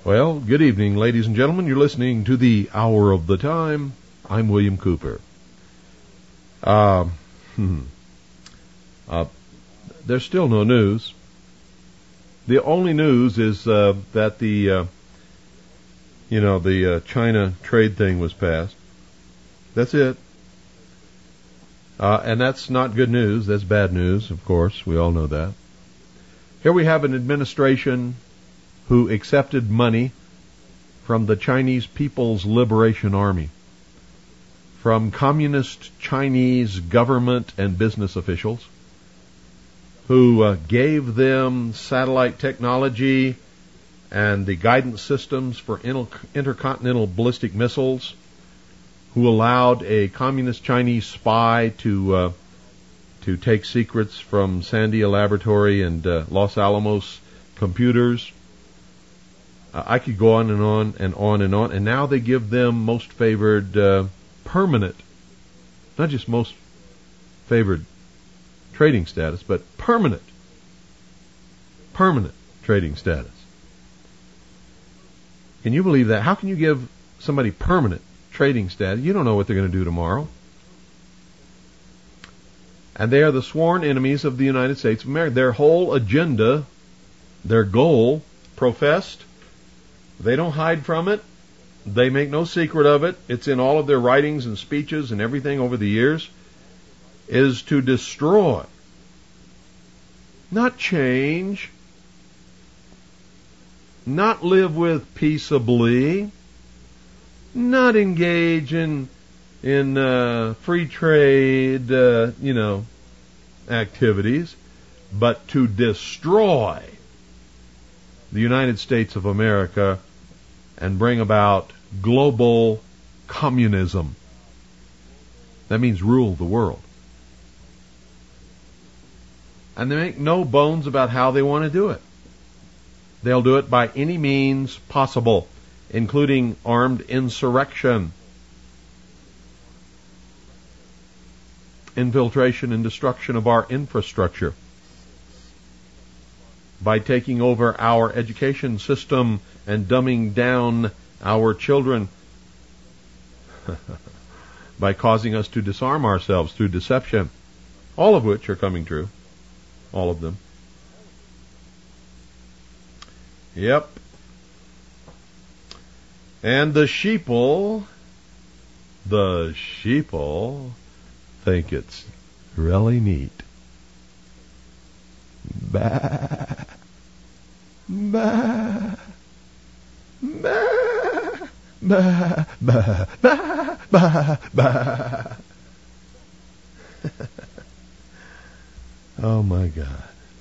Well, good evening, ladies and gentlemen. You're listening to the Hour of the Time. I'm William Cooper. There's still no news. The only news is that the China trade thing was passed. That's it. And that's not good news. That's bad news, of course. We all know that. Here we have an administration who accepted money from the Chinese People's Liberation Army, from communist Chinese government and business officials, who gave them satellite technology and the guidance systems for intercontinental ballistic missiles, who allowed a communist Chinese spy to take secrets from Sandia Laboratory and Los Alamos computers. I could go on and on and on and on. And now they give them most favored permanent, not just most favored trading status, but permanent trading status. Can you believe that? How can you give somebody permanent trading status? You don't know what they're going to do tomorrow. And they are the sworn enemies of the United States of America. Their whole agenda, their goal, professed, they don't hide from it. They make no secret of it. It's in all of their writings and speeches and everything over the years, is to destroy, not change, not live with peaceably, not engage in free trade, activities, but to destroy the United States of America and bring about global communism. That means rule the world. And they make no bones about how they want to do it. They'll do it by any means possible, including armed insurrection, infiltration and destruction of our infrastructure, by taking over our education system and dumbing down our children, by causing us to disarm ourselves through deception, all of which are coming true. All of them. Yep. And the sheeple think it's really neat. Bah. Bah. Bah. Bah. Bah. Bah. Bah. Bah. Oh my God.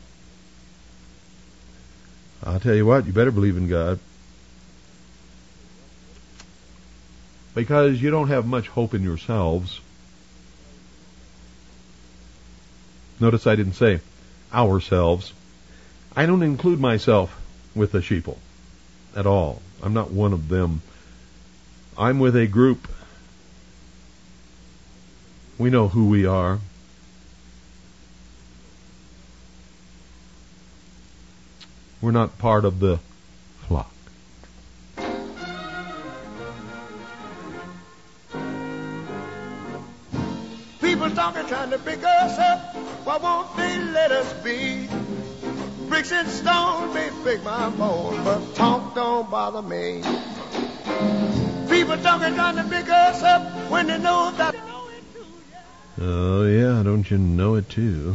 I'll tell you what, you better believe in God. Because you don't have much hope in yourselves. Notice I didn't say ourselves. I don't include myself with the sheeple at all. I'm not one of them. I'm with a group. We know who we are. We're not part of the flock. People talking, trying to pick us up. Why won't they let us be? Bricks and stones may break my bones, but talk don't bother me. People talking, trying to pick us up when they know that. Oh yeah, don't you know it too?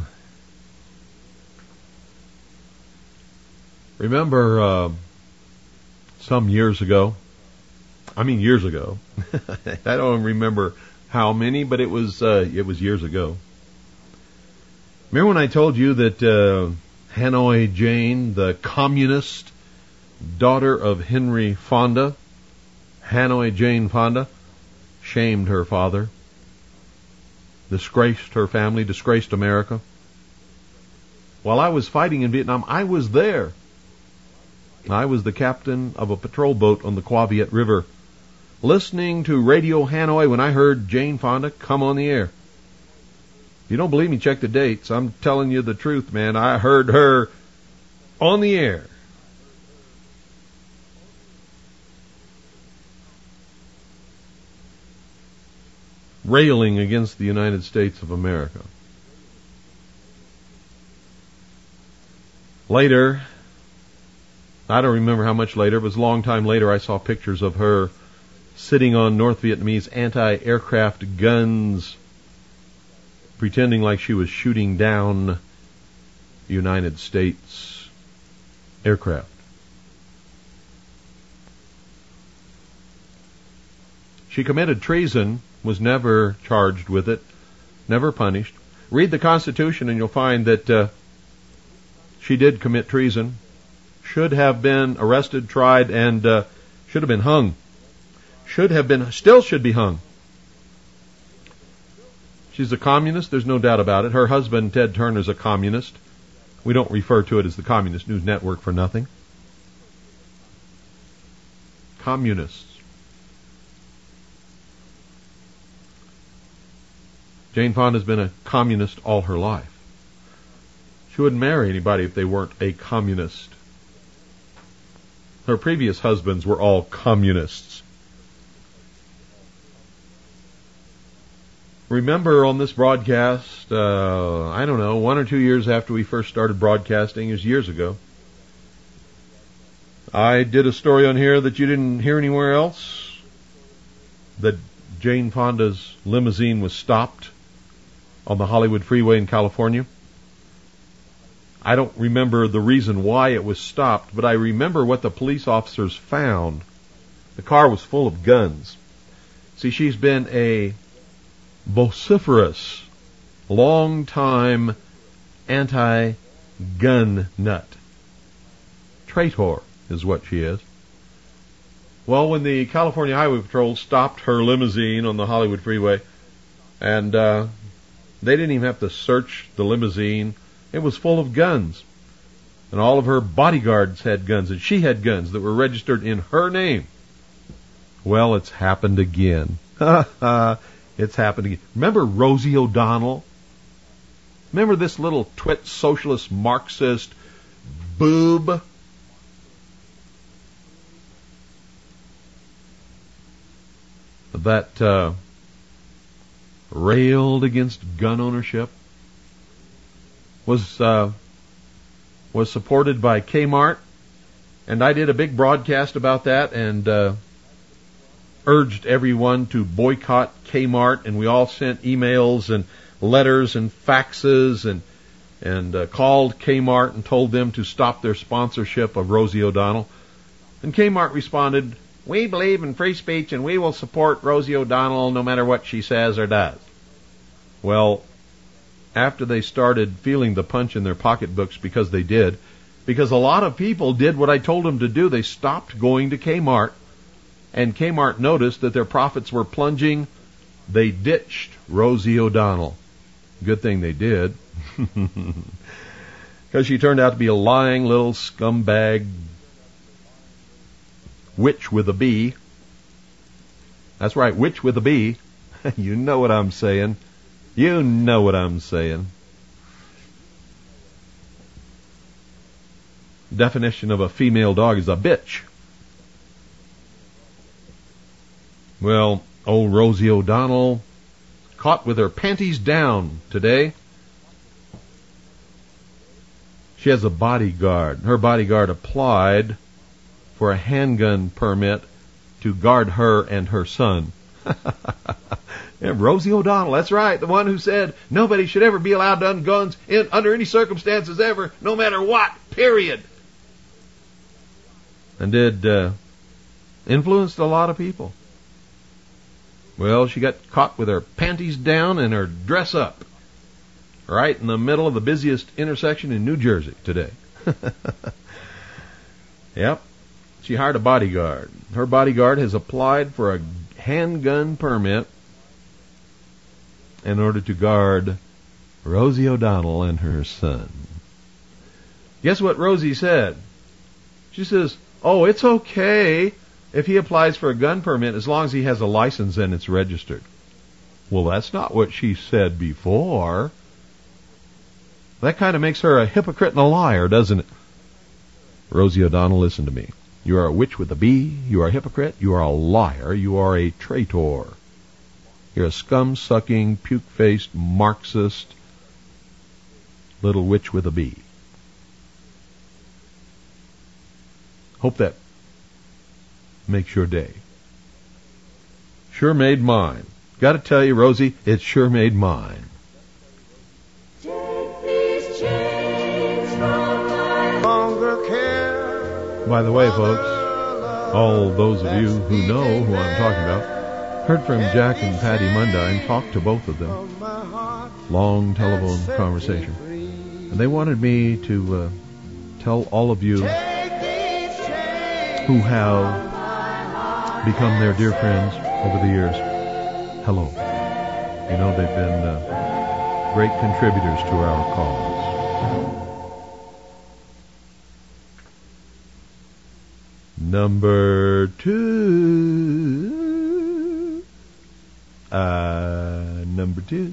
Remember some years ago, I don't remember how many, but it was years ago. Remember when I told you that Hanoi Jane, the communist daughter of Henry Fonda, Hanoi Jane Fonda, shamed her father, disgraced her family, disgraced America? While I was fighting in Vietnam, I was there. I was the captain of a patrol boat on the Qua Viet River, listening to Radio Hanoi when I heard Jane Fonda come on the air. If you don't believe me, check the dates. I'm telling you the truth, man. I heard her on the air. railing against the United States of America. Later, I don't remember how much later, it was a long time later, I saw pictures of her sitting on North Vietnamese anti-aircraft guns, pretending like she was shooting down United States aircraft. She committed treason, was never charged with it, never punished. Read the Constitution and you'll find that she did commit treason, should have been arrested, tried, and should have been hung. Still should be hung. She's a communist, there's no doubt about it. Her husband, Ted Turner, is a communist. We don't refer to it as the Communist News Network for nothing. Communists. Jane Fonda's been a communist all her life. She wouldn't marry anybody if they weren't a communist. Her previous husbands were all communists. Remember on this broadcast, 1 or 2 years after we first started broadcasting, it was years ago, I did a story on here that you didn't hear anywhere else, that Jane Fonda's limousine was stopped on the Hollywood Freeway in California. I don't remember the reason why it was stopped, but I remember what the police officers found. The car was full of guns. See, she's been a vociferous, long-time anti-gun nut. Traitor is what she is. Well, when the California Highway Patrol stopped her limousine on the Hollywood Freeway, and they didn't even have to search the limousine, it was full of guns. And all of her bodyguards had guns, and she had guns that were registered in her name. Well, it's happened again. It's happened again. Remember Rosie O'Donnell? Remember this little twit socialist Marxist boob? That railed against gun ownership, was supported by Kmart, and I did a big broadcast about that and urged everyone to boycott Kmart, and we all sent emails and letters and faxes and called Kmart and told them to stop their sponsorship of Rosie O'Donnell. And Kmart responded, "We believe in free speech and we will support Rosie O'Donnell no matter what she says or does." Well, after they started feeling the punch in their pocketbooks, because a lot of people did what I told them to do. They stopped going to Kmart, and Kmart noticed that their profits were plunging. They ditched Rosie O'Donnell. Good thing they did, because she turned out to be a lying little scumbag witch with a B. That's right, witch with a B. You know what I'm saying. You know what I'm saying. Definition of a female dog is a bitch. Well, old Rosie O'Donnell caught with her panties down today. She has a bodyguard. Her bodyguard applied for a handgun permit to guard her and her son. Yeah, Rosie O'Donnell, that's right, the one who said nobody should ever be allowed to own guns under any circumstances ever, no matter what, period. And influenced a lot of people. Well, she got caught with her panties down and her dress up, right in the middle of the busiest intersection in New Jersey today. Yep. She hired a bodyguard. Her bodyguard has applied for a handgun permit in order to guard Rosie O'Donnell and her son. Guess what Rosie said? She says, "Oh, it's okay if he applies for a gun permit as long as he has a license and it's registered." Well, that's not what she said before. That kind of makes her a hypocrite and a liar, doesn't it? Rosie O'Donnell, listen to me. You are a witch with a B. You are a hypocrite. You are a liar. You are a traitor. You're a scum-sucking, puke-faced, Marxist little witch with a bee. Hope that makes your day. Sure made mine. Got to tell you, Rosie, it sure made mine. Take these chains from my longer care. By the way, folks, all those of you who know who I'm talking about heard from Jack and Patty Mundine, talked to both of them. Long telephone conversation. And they wanted me to tell all of you who have become their dear friends over the years, hello. You know, they've been great contributors to our cause. Number 2. Number 2.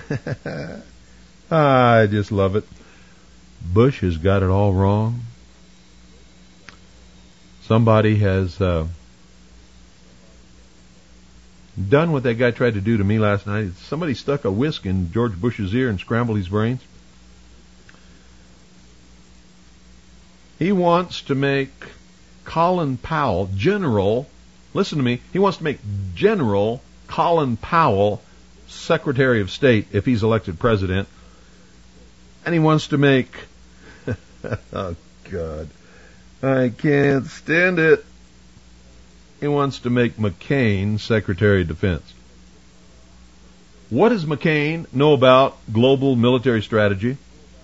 I just love it. Bush has got it all wrong. Somebody has done what that guy tried to do to me last night. Somebody stuck a whisk in George Bush's ear and scrambled his brains. He wants to make Colin Powell, General, listen to me, he wants to make General Colin Powell Secretary of State if he's elected president. And he wants to make, oh God, I can't stand it. He wants to make McCain Secretary of Defense. What does McCain know about global military strategy?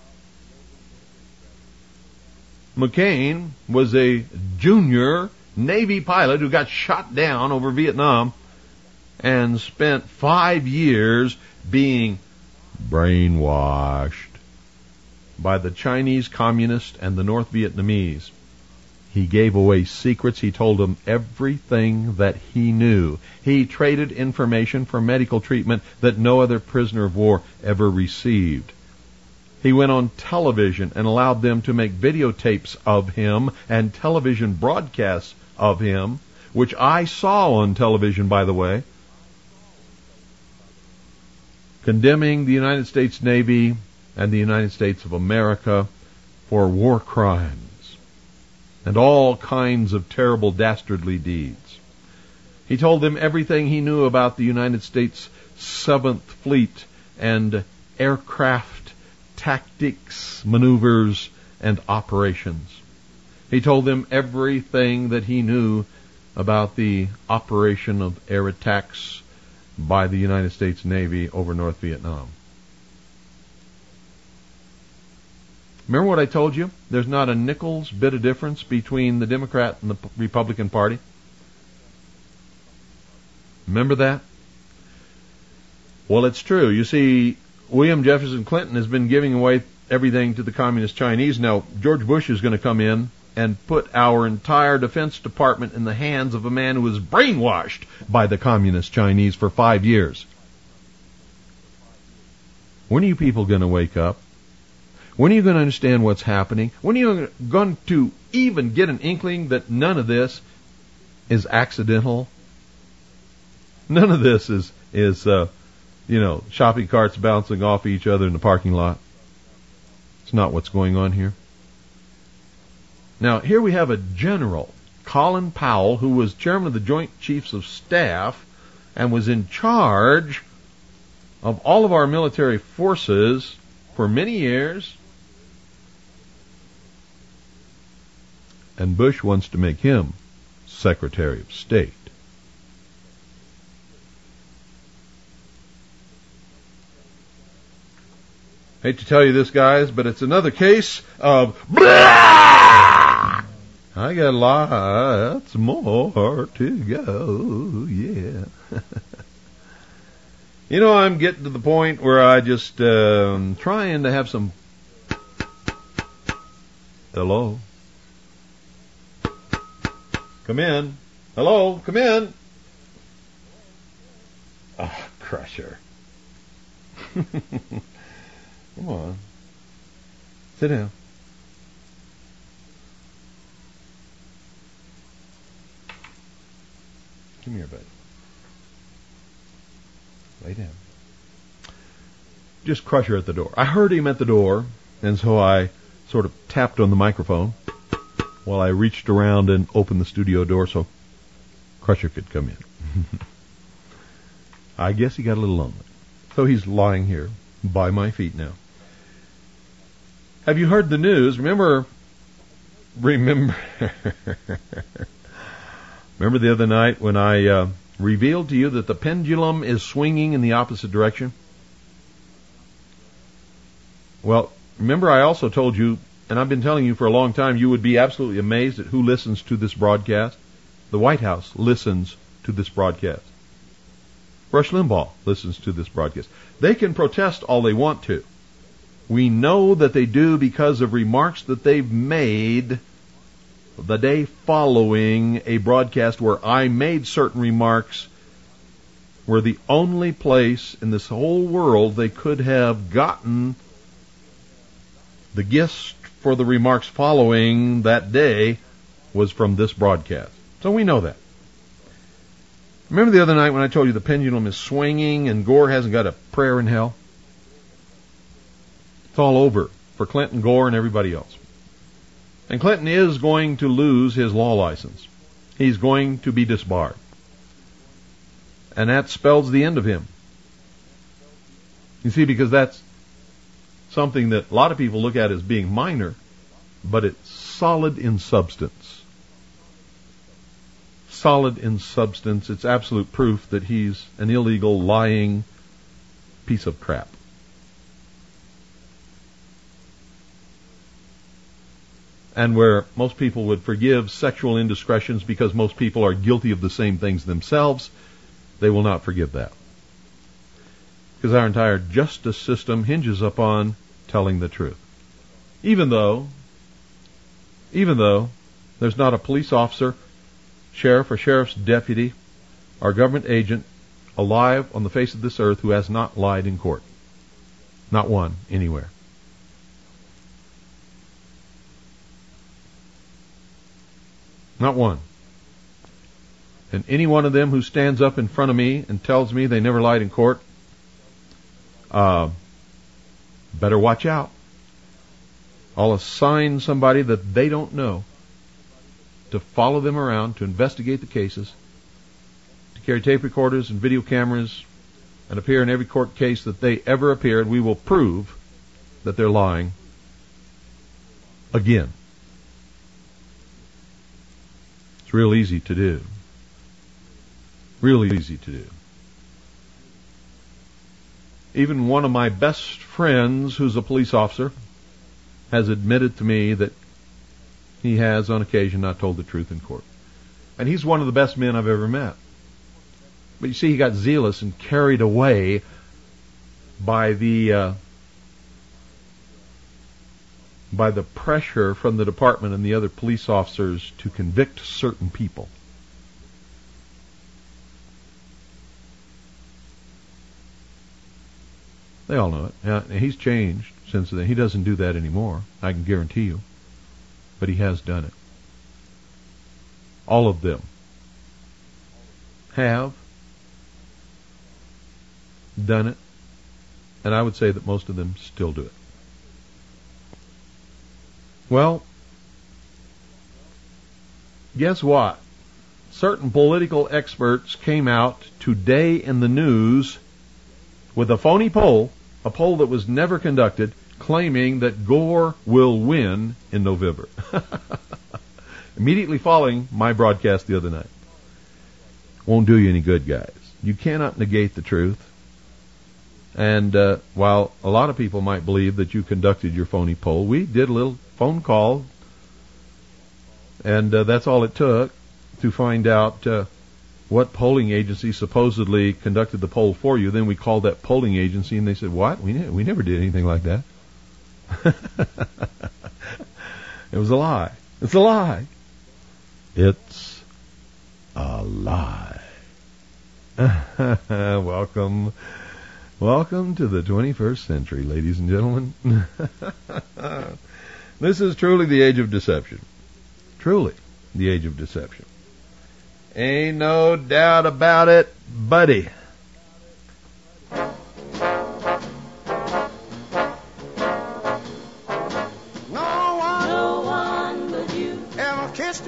McCain was a junior Navy pilot who got shot down over Vietnam and spent 5 years being brainwashed by the Chinese Communists and the North Vietnamese. He gave away secrets. He told them everything that he knew. He traded information for medical treatment that no other prisoner of war ever received. He went on television and allowed them to make videotapes of him and television broadcasts of him, which I saw on television, by the way, condemning the United States Navy and the United States of America for war crimes and all kinds of terrible, dastardly deeds. He told them everything he knew about the United States 7th Fleet and aircraft tactics, maneuvers, and operations. He told them everything that he knew about the operation of air attacks by the United States Navy over North Vietnam. Remember what I told you? There's not a nickel's bit of difference between the Democrat and the Republican Party. Remember that? Well, it's true. You see, William Jefferson Clinton has been giving away everything to the Communist Chinese. Now, George Bush is going to come in and put our entire Defense Department in the hands of a man who was brainwashed by the Communist Chinese for 5 years. When are you people going to wake up? When are you going to understand what's happening? When are you going to even get an inkling that none of this is accidental? None of this is shopping carts bouncing off each other in the parking lot. It's not what's going on here. Now, here we have a general, Colin Powell, who was chairman of the Joint Chiefs of Staff and was in charge of all of our military forces for many years. And Bush wants to make him Secretary of State. Hate to tell you this, guys, but it's another case of blah! I got lots more to go, yeah. You know, I'm getting to the point where I just trying to have some... Hello? Come in. Hello? Come in. Ah, crusher. Come on. Sit down. Come here, buddy. Lay down. Just Crusher at the door. I heard him at the door, and so I sort of tapped on the microphone while I reached around and opened the studio door so Crusher could come in. I guess he got a little lonely. So he's lying here by my feet now. Have you heard the news? Remember the other night when I revealed to you that the pendulum is swinging in the opposite direction? Well, remember I also told you, and I've been telling you for a long time, you would be absolutely amazed at who listens to this broadcast. The White House listens to this broadcast. Rush Limbaugh listens to this broadcast. They can protest all they want to. We know that they do because of remarks that they've made the day following a broadcast where I made certain remarks where the only place in this whole world they could have gotten the gist for the remarks following that day was from this broadcast. So we know that. Remember the other night when I told you the pendulum is swinging and Gore hasn't got a prayer in hell? It's all over for Clinton, Gore, and everybody else. And Clinton is going to lose his law license. He's going to be disbarred. And that spells the end of him. You see, because that's something that a lot of people look at as being minor, but it's solid in substance. Solid in substance. It's absolute proof that he's an illegal, lying piece of crap. And where most people would forgive sexual indiscretions because most people are guilty of the same things themselves, they will not forgive that. Because our entire justice system hinges upon telling the truth. Even though there's not a police officer, sheriff or sheriff's deputy, or government agent alive on the face of this earth who has not lied in court. Not one, anywhere. Not one. And any one of them who stands up in front of me and tells me they never lied in court, better watch out. I'll assign somebody that they don't know to follow them around, to investigate the cases, to carry tape recorders and video cameras, and appear in every court case that they ever appeared. We will prove that they're lying again. It's real easy to do. Really easy to do. Even one of my best friends, who's a police officer, has admitted to me that he has, on occasion, not told the truth in court. And he's one of the best men I've ever met. But you see, he got zealous and carried away by the pressure from the department and the other police officers to convict certain people. They all know it. Now, he's changed since then. He doesn't do that anymore, I can guarantee you. But he has done it. All of them have done it, and I would say that most of them still do it. Well, guess what? Certain political experts came out today in the news with a phony poll, a poll that was never conducted, claiming that Gore will win in November. Immediately following my broadcast the other night. Won't do you any good, guys. You cannot negate the truth. And while a lot of people might believe that you conducted your phony poll, we did a little phone call, and that's all it took to find out what polling agency supposedly conducted the poll for you. Then we called that polling agency, and they said, "What? We never did anything like that." It was a lie. It's a lie. It's a lie. Welcome to the 21st century, ladies and gentlemen. This is truly the age of deception. Truly the age of deception. Ain't no doubt about it, buddy.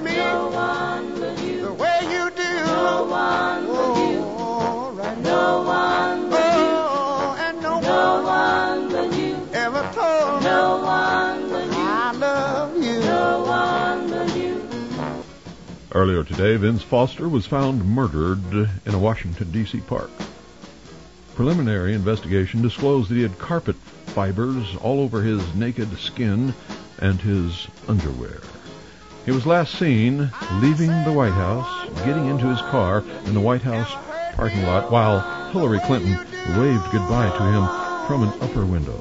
me No one but you. the way you do. No one but you. Oh, right. No one but Oh, and you. No one but you. ever told me No one but you. I love you. No one but you. Earlier today, Vince Foster was found murdered in a Washington, D.C. park. Preliminary investigation disclosed that he had carpet fibers all over his naked skin and his underwear. He was last seen leaving the White House, getting into his car in the White House parking lot while Hillary Clinton waved goodbye to him from an upper window.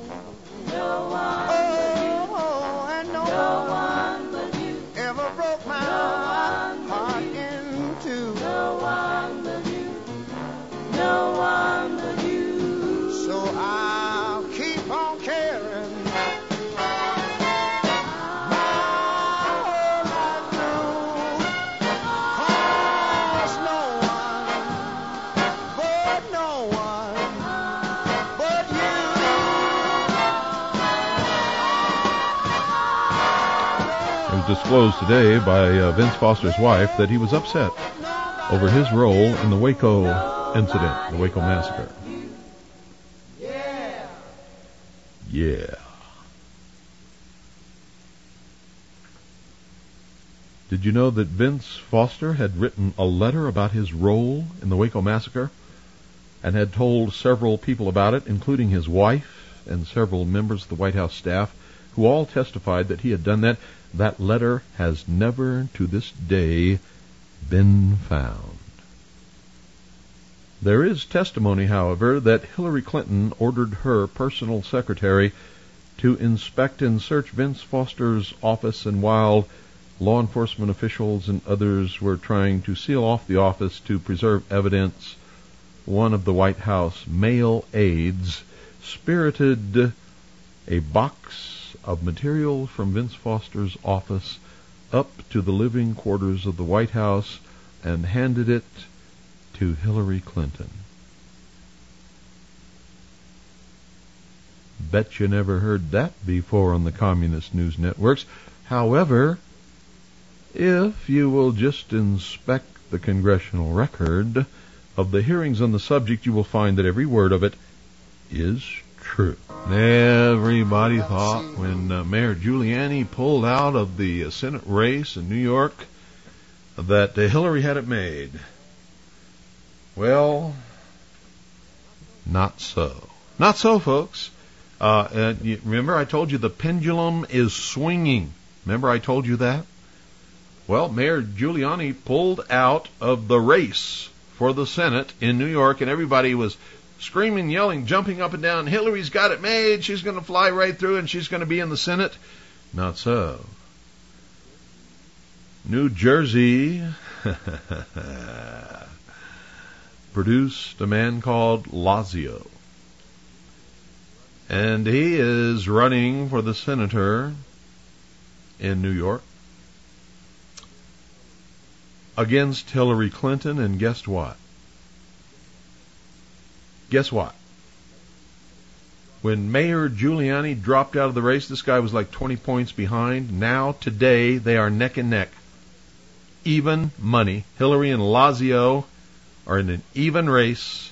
Oh, and no one but you. ever broke my heart in two. No one but you. No one but you. So I'll keep on caring. Disclosed today by Vince Foster's wife that he was upset over his role in the Waco incident, the Waco massacre. Yeah. Did you know that Vince Foster had written a letter about his role in the Waco massacre and had told several people about it, including his wife and several members of the White House staff, who all testified that he had done that? That letter has never to this day been found. There is testimony, however, that Hillary Clinton ordered her personal secretary to inspect and search Vince Foster's office, and while law enforcement officials and others were trying to seal off the office to preserve evidence, one of the White House male aides spirited a box of material from Vince Foster's office up to the living quarters of the White House and handed it to Hillary Clinton. Bet you never heard that before on the communist news networks. However, if you will just inspect the congressional record of the hearings on the subject, you will find that every word of it is true. Everybody thought when Mayor Giuliani pulled out of the Senate race in New York that Hillary had it made. Well, not so. Not so, folks. Remember I told you the pendulum is swinging. Remember I told you that? Well, Mayor Giuliani pulled out of the race for the Senate in New York, and everybody was screaming, yelling, jumping up and down. Hillary's got it made. She's going to fly right through, and she's going to be in the Senate. Not so. New Jersey produced a man called Lazio. And he is running for the senator in New York against Hillary Clinton. And guess what? Guess what? When Mayor Giuliani dropped out of the race, this guy was like 20 points behind. Now, today, they are neck and neck. Even money. Hillary and Lazio are in an even race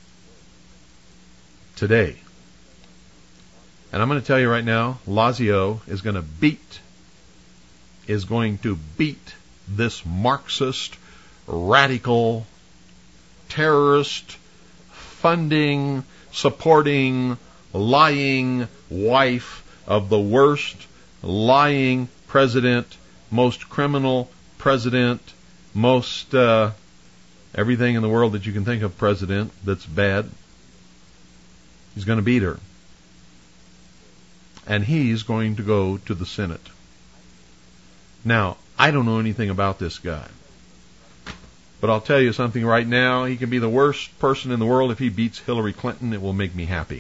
today. And I'm going to tell you right now, Lazio is going to beat this Marxist, radical, terrorist, funding, supporting, lying wife of the worst lying president, most criminal president, most everything in the world that you can think of president that's bad. He's going to beat her. And he's going to go to the Senate. Now, I don't know anything about this guy. But I'll tell you something right now. He can be the worst person in the world. If he beats Hillary Clinton, it will make me happy.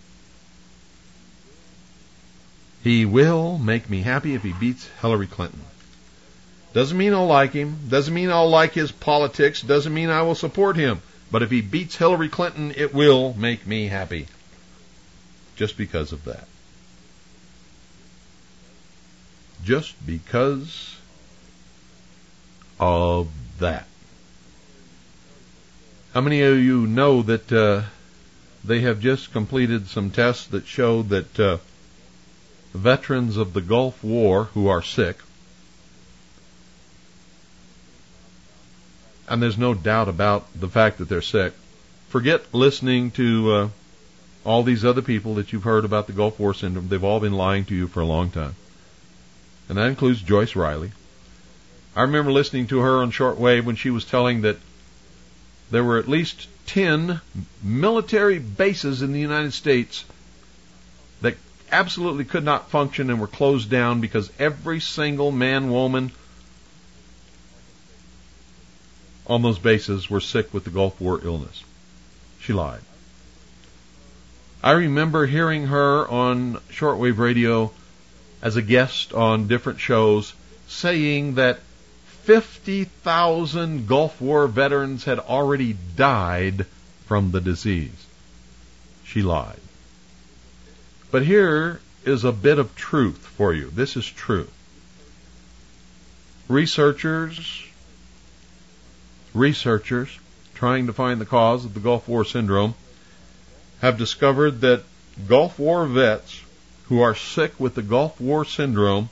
He will make me happy if he beats Hillary Clinton. Doesn't mean I'll like him. Doesn't mean I'll like his politics. Doesn't mean I will support him. But if he beats Hillary Clinton, it will make me happy. Just because of that. Just because of that. How many of you know that they have just completed some tests that show that veterans of the Gulf War who are sick, and there's no doubt about the fact that they're sick. Forget listening to all these other people that you've heard about the Gulf War syndrome. They've all been lying to you for a long time. And that includes Joyce Riley. I remember listening to her on shortwave when she was telling that there were at least 10 military bases in the United States that absolutely could not function and were closed down because every single man, woman on those bases were sick with the Gulf War illness. She lied. I remember hearing her on shortwave radio as a guest on different shows saying that 50,000 Gulf War veterans had already died from the disease. She lied. But here is a bit of truth for you. This is true. Researchers trying to find the cause of the Gulf War syndrome have discovered that Gulf War vets who are sick with the Gulf War syndrome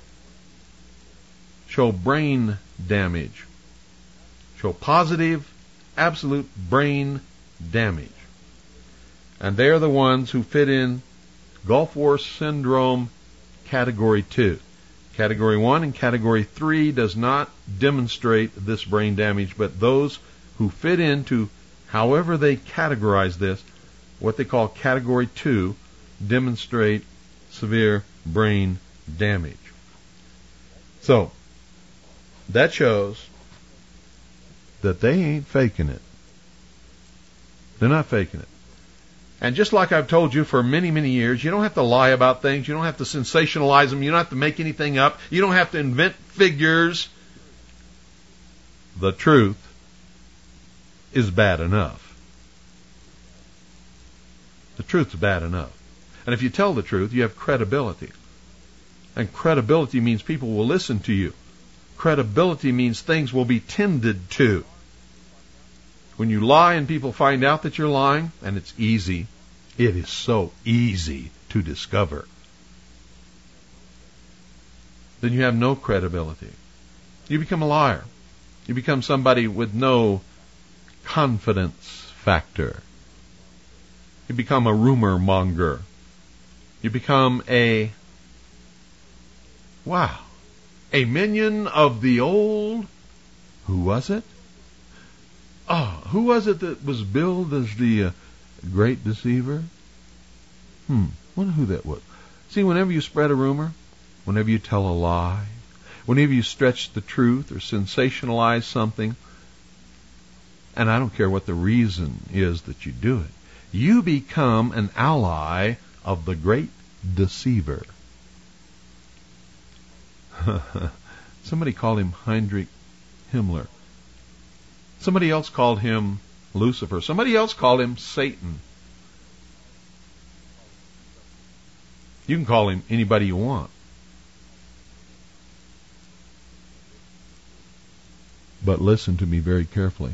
show brain damage, show positive, absolute brain damage. And they're the ones who fit in Gulf War syndrome category 2. Category 1 and category 3 does not demonstrate this brain damage, but those who fit into, however they categorize this, what they call category 2, demonstrate severe brain damage. So, that shows that they ain't faking it. They're not faking it. And just like I've told you for many, many years, you don't have to lie about things. You don't have to sensationalize them. You don't have to make anything up. You don't have to invent figures. The truth is bad enough. The truth's bad enough. And if you tell the truth, you have credibility. And credibility means people will listen to you. Credibility means things will be tended to. When you lie and people find out that you're lying, and it's easy, it is so easy to discover, then you have no credibility. You become a liar. You become somebody with no confidence factor. You become a rumor monger. You become a minion of the old, who was it? Who was it that was billed as the great deceiver? Wonder who that was. See, whenever you spread a rumor, whenever you tell a lie, whenever you stretch the truth or sensationalize something, and I don't care what the reason is that you do it, you become an ally of the great deceiver. Somebody called him Heinrich Himmler. Somebody else called him Lucifer. Somebody else called him Satan. You can call him anybody you want. But listen to me very carefully.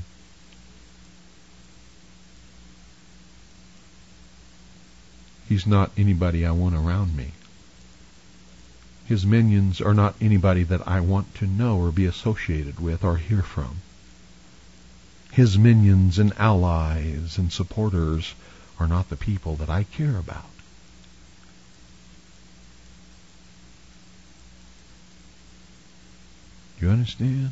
He's not anybody I want around me. His minions are not anybody that I want to know or be associated with or hear from. His minions and allies and supporters are not the people that I care about. You understand?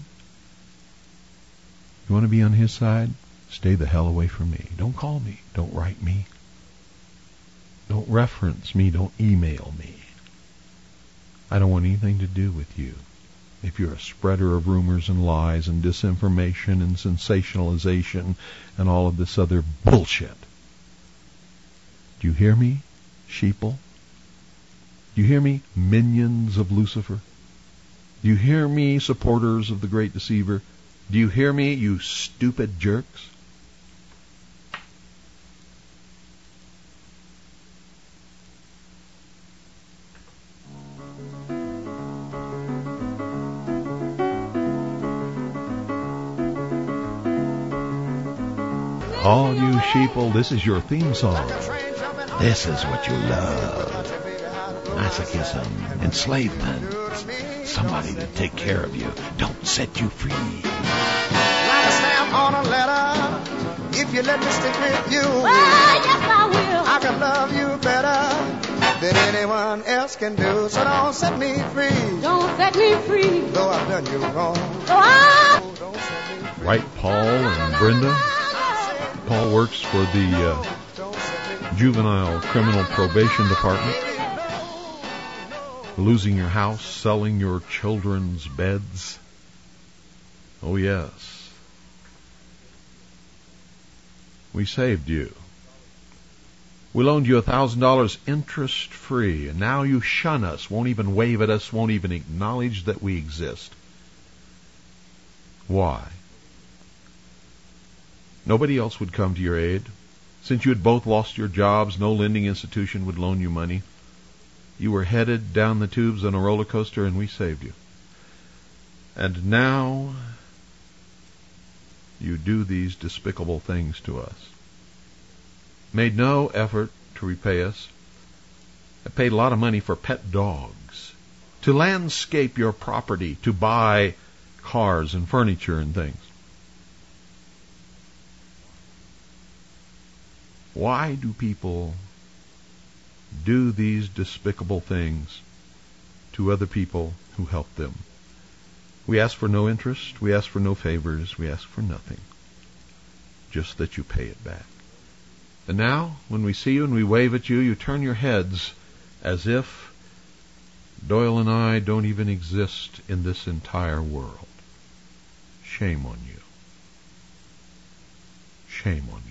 You want to be on his side? Stay the hell away from me. Don't call me. Don't write me. Don't reference me. Don't email me. I don't want anything to do with you. If you're a spreader of rumors and lies and disinformation and sensationalization and all of this other bullshit. Do you hear me, sheeple? Do you hear me, minions of Lucifer? Do you hear me, supporters of the great deceiver? Do you hear me, you stupid jerks? All you sheeple, this is your theme song. This is what you love. Masochism, enslavement, somebody to take care of you, don't set you free. Like a stamp on a letter, if you let me stick with you. Well, yes, I will. I can love you better than anyone else can do. So don't set me free, Don't set me free. though I've done you wrong. So I... Oh, don't set me free. Right, Paul and Brenda? Paul works for the Don't set me Juvenile Criminal Probation Department. Losing your house, selling your children's beds. Oh, yes. We saved you. We loaned you $1,000 interest-free, and now you shun us, won't even wave at us, won't even acknowledge that we exist. Why? Nobody else would come to your aid. Since you had both lost your jobs, no lending institution would loan you money. You were headed down the tubes on a roller coaster, and we saved you. And now you do these despicable things to us. Made no effort to repay us. I paid a lot of money for pet dogs, to landscape your property, to buy cars and furniture and things. Why do people do these despicable things to other people who help them? We ask for no interest, we ask for no favors, we ask for nothing. Just that you pay it back. And now, when we see you and we wave at you, you turn your heads as if Doyle and I don't even exist in this entire world. Shame on you. Shame on you.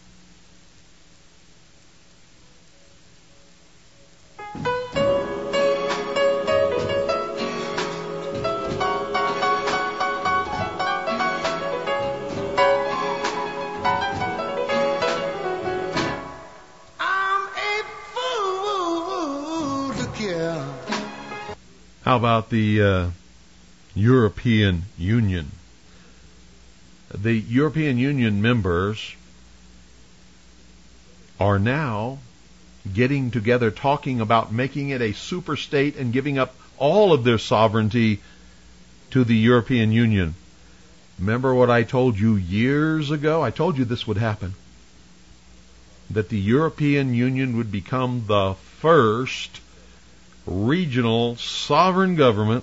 How about the European Union? The European Union members are now getting together, talking about making it a super state and giving up all of their sovereignty to the European Union. Remember what I told you years ago? I told you this would happen. That the European Union would become the first regional sovereign government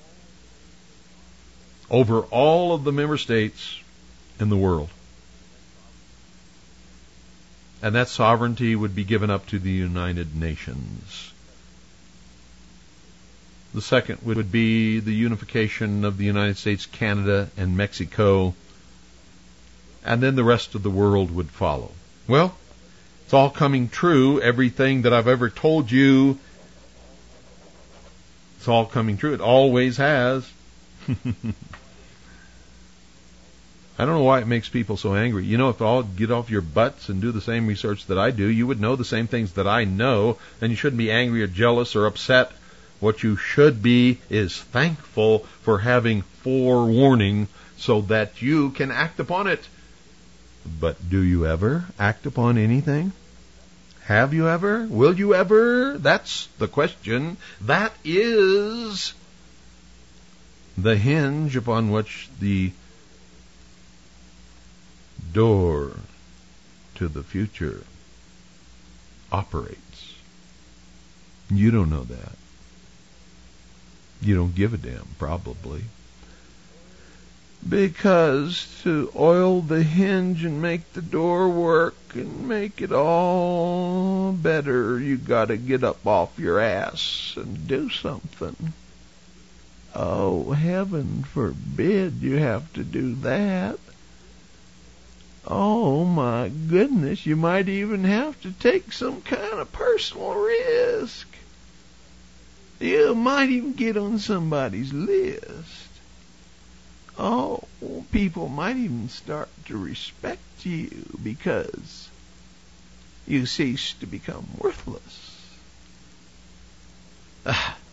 over all of the member states in the world. And that sovereignty would be given up to the United Nations. The second would be the unification of the United States, Canada, and Mexico. And then the rest of the world would follow. Well, it's all coming true. Everything that I've ever told you, it's all coming true. It always has. I don't know why it makes people so angry. You know, if all get off your butts and do the same research that I do, you would know the same things that I know, and you shouldn't be angry or jealous or upset. What you should be is thankful for having forewarning so that you can act upon it. But do you ever act upon anything? Have you ever? Will you ever? That's the question. That is the hinge upon which the door to the future operates. You don't know that. You don't give a damn, probably. Because to oil the hinge and make the door work and make it all better, you gotta get up off your ass and do something. Oh, heaven forbid you have to do that. Oh my goodness, you might even have to take some kind of personal risk. You might even get on somebody's list. Oh, people might even start to respect you because you cease to become worthless.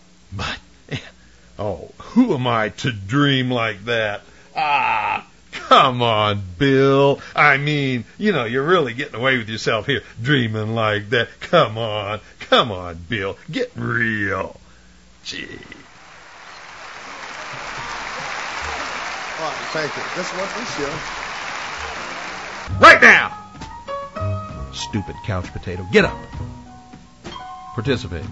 But, oh, who am I to dream like that? Come on, Bill. I mean, you're really getting away with yourself here, dreaming like that. Come on, Bill. Get real. Gee. All right, thank you. This was the show. Right now! Stupid couch potato. Get up. Participate.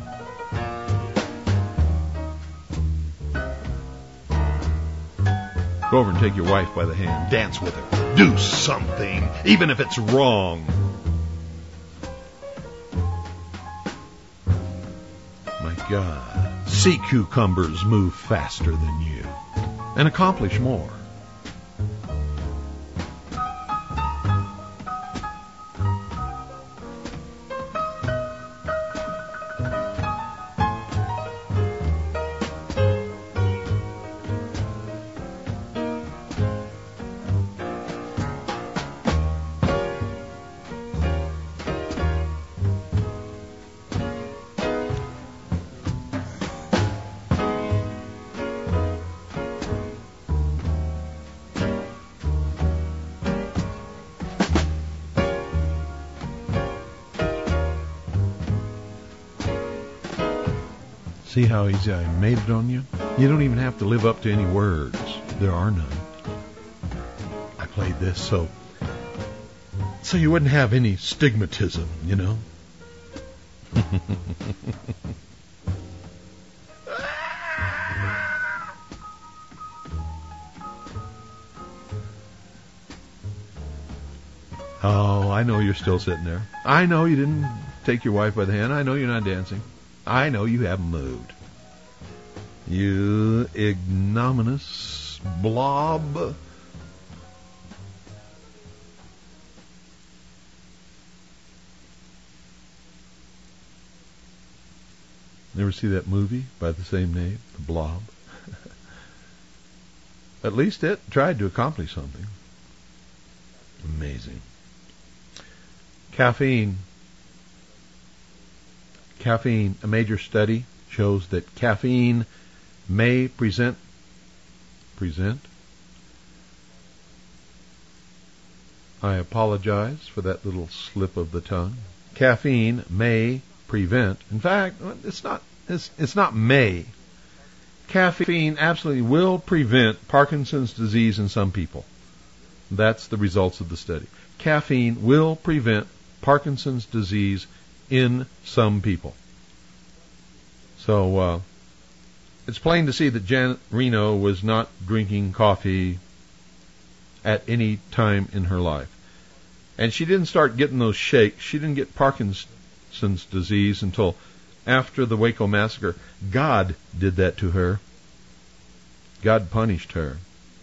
Go over and take your wife by the hand. Dance with her. Do something, even if it's wrong. My God. Sea cucumbers move faster than you and accomplish more. See how easy I made it on you? You don't even have to live up to any words. There are none. I played this so you wouldn't have any stigmatism, Oh, I know you're still sitting there. I know you didn't take your wife by the hand. I know you're not dancing. I know you haven't moved. You ignominious blob. Never see that movie by the same name, The Blob? At least it tried to accomplish something. Amazing. Caffeine. A major study shows that caffeine may present? I apologize for that little slip of the tongue. Caffeine may prevent. In fact, it's not may. Caffeine absolutely will prevent Parkinson's disease in some people. That's the results of the study. Caffeine will prevent Parkinson's disease in some people. So it's plain to see that Janet Reno was not drinking coffee at any time in her life. And she didn't start getting those shakes. She didn't get Parkinson's disease until after the Waco massacre. God did that to her. God punished her.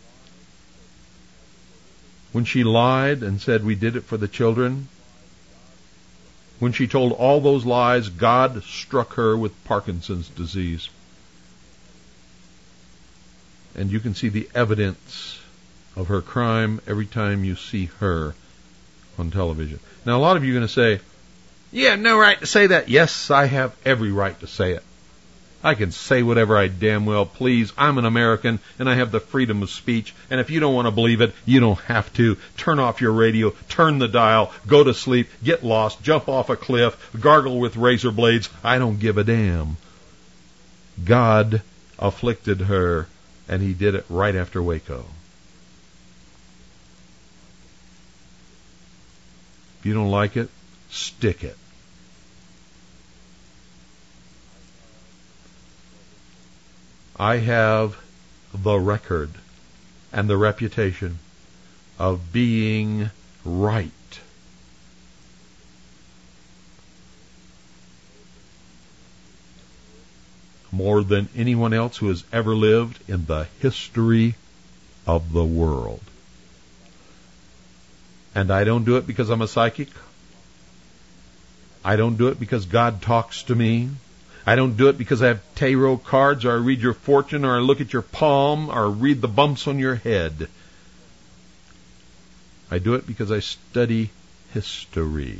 When she lied and said we did it for the children, when she told all those lies, God struck her with Parkinson's disease. And you can see the evidence of her crime every time you see her on television. Now, a lot of you are going to say, you have no right to say that. Yes, I have every right to say it. I can say whatever I damn well please. I'm an American, and I have the freedom of speech. And if you don't want to believe it, you don't have to. Turn off your radio, turn the dial, go to sleep, get lost, jump off a cliff, gargle with razor blades. I don't give a damn. God afflicted her, and he did it right after Waco. If you don't like it, stick it. I have the record and the reputation of being right. More than anyone else who has ever lived in the history of the world. And I don't do it because I'm a psychic. I don't do it because God talks to me. I don't do it because I have tarot cards, or I read your fortune, or I look at your palm, or read the bumps on your head. I do it because I study history.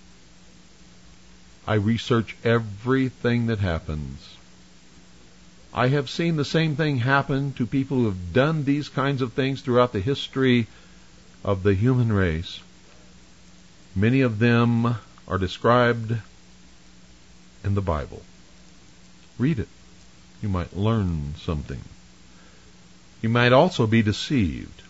I research everything that happens. I have seen the same thing happen to people who have done these kinds of things throughout the history of the human race. Many of them are described in the Bible. Read it. You might learn something. You might also be deceived.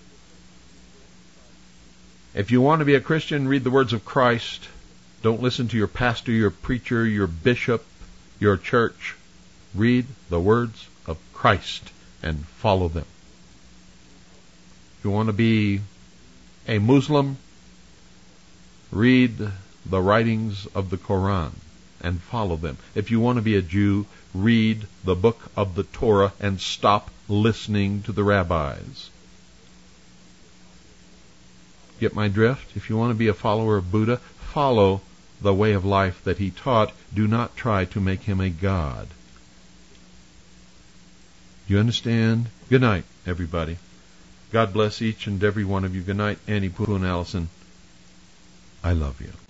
If you want to be a Christian, read the words of Christ. Don't listen to your pastor, your preacher, your bishop, your church. Read the words of Christ and follow them. If you want to be a Muslim, read the writings of the Quran and follow them. If you want to be a Jew, read the book of the Torah and stop listening to the rabbis. Get my drift? If you want to be a follower of Buddha, follow the way of life that he taught. Do not try to make him a god. You understand? Good night, everybody. God bless each and every one of you. Good night, Annie, Pooh, and Allison. I love you.